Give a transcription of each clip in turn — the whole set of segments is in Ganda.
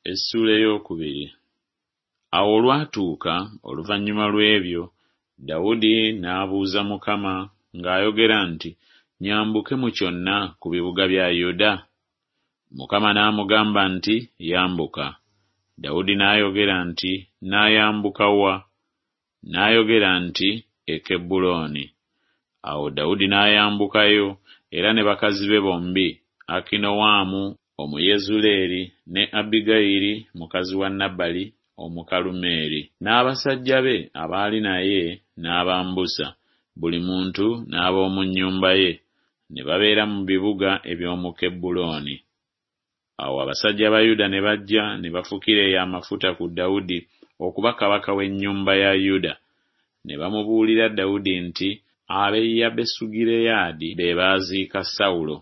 Essula ey'okubiri. Awo olwatuuka oluvannyuma lw'ebyo, Dawudi n'abuuza Mukama ng'ayogera nti, nyambuke mu kyonna ku bibuga bya Yuda? Mukama n'amugamba nti, yambuka. Dawudi n'ayogera nti, n'ayambuka wa? N'ayogera nti, e Kebbulooni. Awo Dawudi n'ayambukayo, era ne bakazi be bombi, Akinowaamu Omuyezuleeri ne Abigayiri mukazi wa Nabali Omukalumeeri, n'abasajja be abaali naye n'abambusa, buli muntu n'ab'omu nnyumba ye, ne babeera mu bibuga eby'omu Kebbulooni. Awo abasajja ba Yuda ne bajja ne bafukira eyo amafuta ku Dawudi okuba kabaka w'ennyumba ya Yuda. Ne bamubuulira Dawudi nti ab'e Yabesugireyaadi be baaziika Sawulo.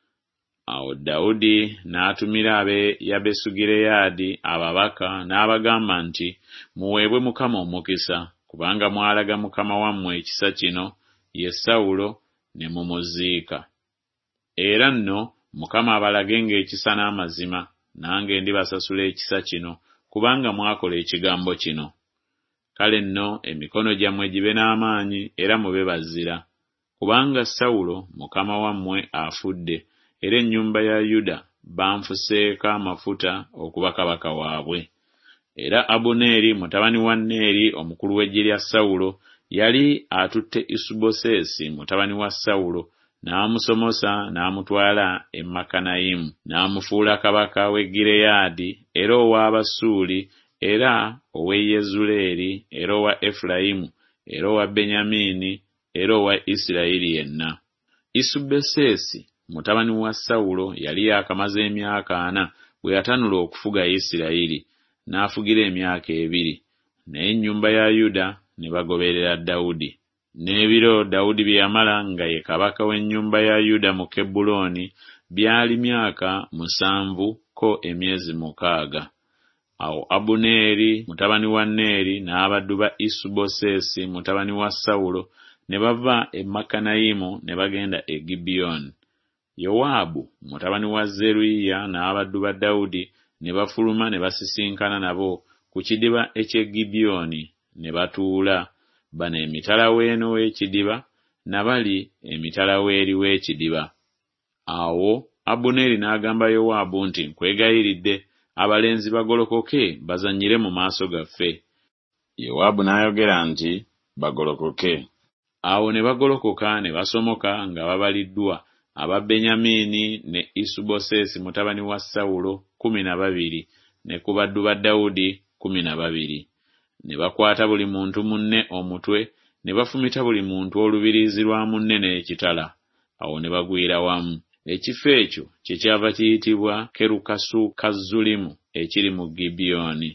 Awo Dawudi n'atumira ab'e Yabesugireyaadi ababaka n'abagamba nti, muweebwe Mukama omukisa, kubanga mwalaga mukama wammwe ekisa kino, ye Sawulo, ne mumuziika. Era nno Mukama abalage ng'ekisa n'amazima, nange ndibasasula ekisa kino, kubanga mwakola ekigambo kino. Kale nno emikono gyammwe gibe n'amaanyi era mube bazira, kubanga Sawulo mukama wammwe afudde, era ennyumba ya Yuda banfuseeko amafuta okuba kabaka waabwe. Era Abuneeri mutabani wa Neeri omukulu w'eggye lya Sawulo yali atutte Isubosesi mutabani wa Sawulo, n'amusomosa n'amutwala e Makanayimu, n'amufuula kabaka w'e Gireyaadi, era ow'Abasuuli, era ow'e Yezuleeri, era owa Efulayimu, era owa Benyamini, era owa Isirayiri yenna. Isubosesi mutabani wa Sawulo yali yakamaze emyaka 4 bwe yatanula okufuga Isirayiri, n'afugira emyaka 2, naye ennyumba ya Yuda ne bagoberera Dawudi. N'ebiro Dawudi bye yamala nga ye kabaka w'ennyumba ya Yuda mu Kebbulooni byali myaka 7 ko emyezi 6. Awo Abuneeri mutabani wa Neeri n'abaddu ba Isubosesi mutabani wa Sawulo ne bava e Makanayimu ne bagenda e Gibyoni. Yowaabu mutabani wa Zeruyiya n'abaddu ba Dawudi ne bafuluma ne basisinkana nabo ku kidiba eky'e Gibyoni, ne batuula, bano emitala w'eno w'ekidiba, nabali emitala w'eri w'ekidiba. Awo Abuneeri n'agamba Yowaabu nti, nkwegayiridde, abalenzi bagolokoke bazannyire mu maaso gaffe. Yowaabu n'ayogera nti, bagolokoke. Awo ne bagolokoka ne basomoka nga babaliddwa aba Benyamini ne Isubosesi mutabani wa Sawulo 12, ne ku baddu ba Dawudi 12. Ne bakwata buli muntu munne omutwe, ne bafumita buli muntu olubiriizi lwa munne n'ekitala. Awo ne bagwira wamu. Ekifo ekyo kyekyava kiyitibwa Kerukasukazulimu ekiri mu Gibyoni.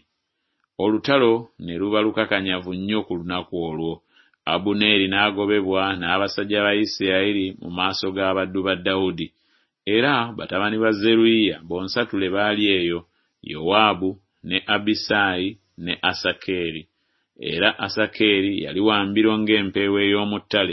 Olutalo ne luba lukakanyavu nnyo ku lunaku olwo. Abuneeri n'agobebwa n'abasajja ba Isirayiri mu maaso g'abaddu ba Dawudi, era batabani ba Zeruyiya bonsatule baali eyo, Yowaabu ne Abisaayi ne Asakeri. Era Asakeri yali wa mbiro ng'empeewo ey'omu ttale.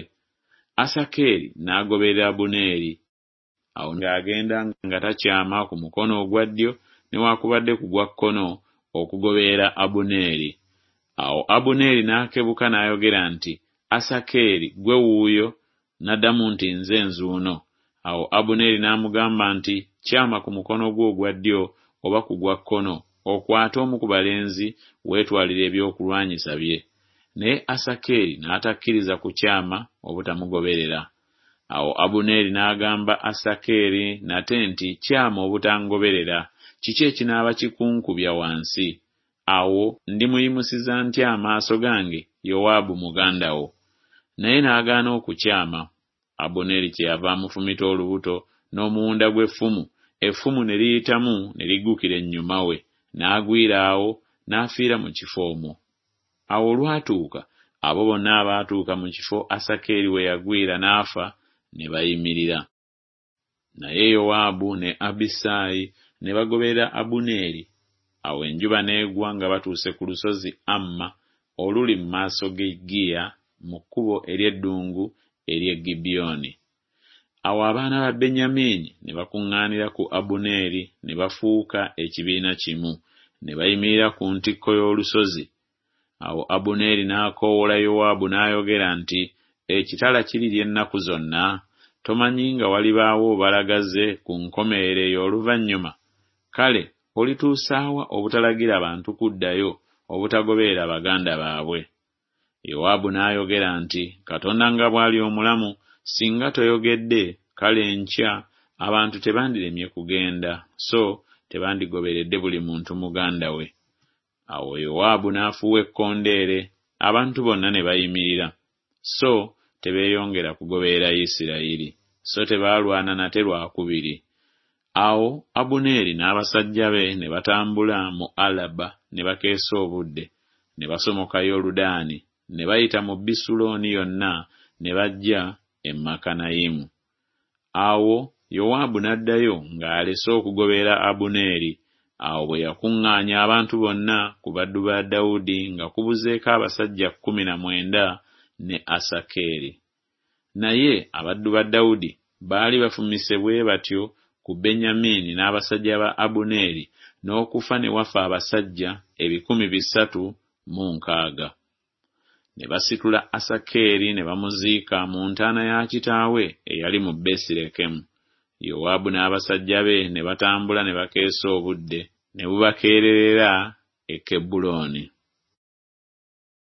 Asakeri n'agoberera Abuneeri. Awo ng'agenda nga takyama ku mukono ogwa ddyo newaakubadde ku gwa kkono okugoberera Abuneeri. Awo Abuneeri n'akebuka n'ayogera nti, Asakeri, gwe wuuyo? N'addamu nti, nze nzuuno. Awo Abuneeri n'amugamba nti, kyama ku mukono gwo ogwa ddyo oba ku gwa kkono, okwate omu ku balenzi weetwalire ebyokulwanyisa bye. Naye Asakeri n'atakkiriza kukyama obutamugoberera. Awo Abuneeri n'agamba Asakeri nate nti, kyama obutangoberera, kiki ekinaaba kikunkubya wansi? Awo ndimuyimusiza ntya amaaso gange Yowaabu muganda wo? Naye n'agaana okukyama. Abuneeri kyeyava amufumita olubuto n'omuwunda gw'effumu, effumu ne liyitamu ne liggukira ennyuma we, n'agwira awo n'afiira mu kifo omwo. Awo olwatuuka, abo bonna abaatuuka mu kifo Asakeri we yagwira n'afa ne bayimirira. Naye Yowaabu ne Abisaayi ne bagoberera Abuneeri. Awo enjuba n'egwa nga batuuse ku lusozi Amma oluli mu maaso g'e Giya mu kkubo ery'eddungu ery'e Gibyoni. Awo abaana ba Benyamini ne bakuŋŋaanira ku Abuneeri ne bafuuka ekibiina kimu, ne bayimirira ku ntikko y'olusozi. Awo Abuneeri n'akoowoola Yowaabu n'ayogera nti, ekitala kirirya ennaku zonna? Tomanyi nga walibaawo balagaze ku nkomerero oluvannyuma? Kale olituusaawa obutalagira abantu kuddayo obutagoberera baganda baabwe? Yowaabu n'ayogera nti, Katonda nga bw'ali omulamu, singa toyogedde, kale enkya abantu tebandiremye kugenda, so tebandigoberedde buli muntu muganda we. Awo Yowaabu n'afuuwa ekkondeere, abantu bonna ne bayimirira, so tebeeyongera kugoberera Isirayiri, so tebaalwana nate lwakubiri. Awo Abuneeri n'abasajja be ne batambula mu Alaba ne bakeesa obudde, ne basomoka Yoludaani, ne bayita mu Bisulooni yonna, ne bajja e Makanayimu. Awo Yowaabu n'addayo ng'alese okugoberera Abuneeri. Awo bwe yakuŋŋaanya abantu bonna ku baddu ba Dawudi nga kubuzeeko abasajja 19 ne Asakeeri. Naye abaddu ba Dawudi baali bafumise bwe batyo ku Benyamini n'abasajja ba Abuneeri, n'okufa ne wafa abasajja 360. Ne basitula Asakeeri ne bamuziika mu ntaana ya kitaawe eyali mu Besirekemu. Yowaabu n'abasajja be ne batambula ne bakeesa obudde, ne bubakeererera e Kebbulooni.